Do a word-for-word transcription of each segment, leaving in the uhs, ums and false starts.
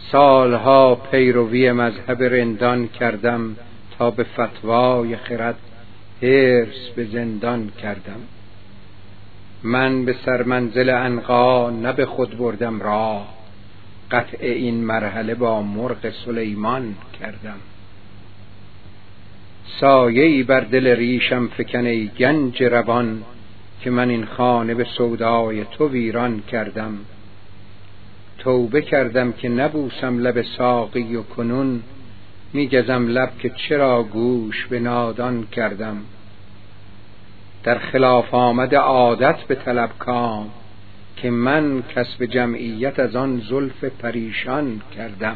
سالها پیروی مذهب رندان کردم، تا به فتوای خرد حرص به زندان کردم. من به سرمنزل عنقا نه به خود بردم راه، قطع این مرحله با مرغ سلیمان کردم. سایه‌ای بر دل ریشم فکن ای گنج روان، که من این خانه به سودای تو ویران کردم. توبه کردم که نبوسم لب ساقی و کنون، میگزم لب که چرا گوش به نادان کردم. در خلاف آمد عادت به طلب کام، که من کسب جمعیت از آن زلف پریشان کردم.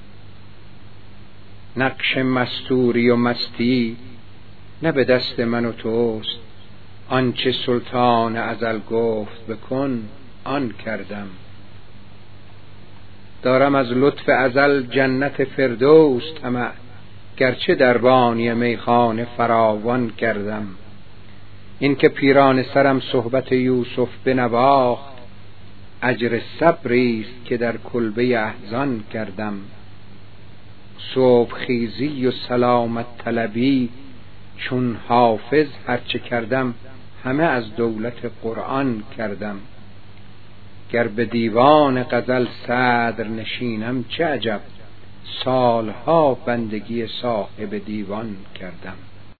نقش مستوری و مستی نه به دست من و توست، آنچه سلطان ازل گفت بکن آن کردم. دارم از لطف ازل جنت فردوس طمع، گرچه دربانی میخانه فراوان کردم. این که پیران سرم صحبت یوسف بنواخت، اجر صبری است که در کلبه احزان کردم. صبح خیزی و سلامت طلبی چون حافظ هرچه کردم، همه از دولت قرآن کردم. گر به دیوان غزل صدر نشینم چه عجب، سالها بندگی صاحب دیوان کردم.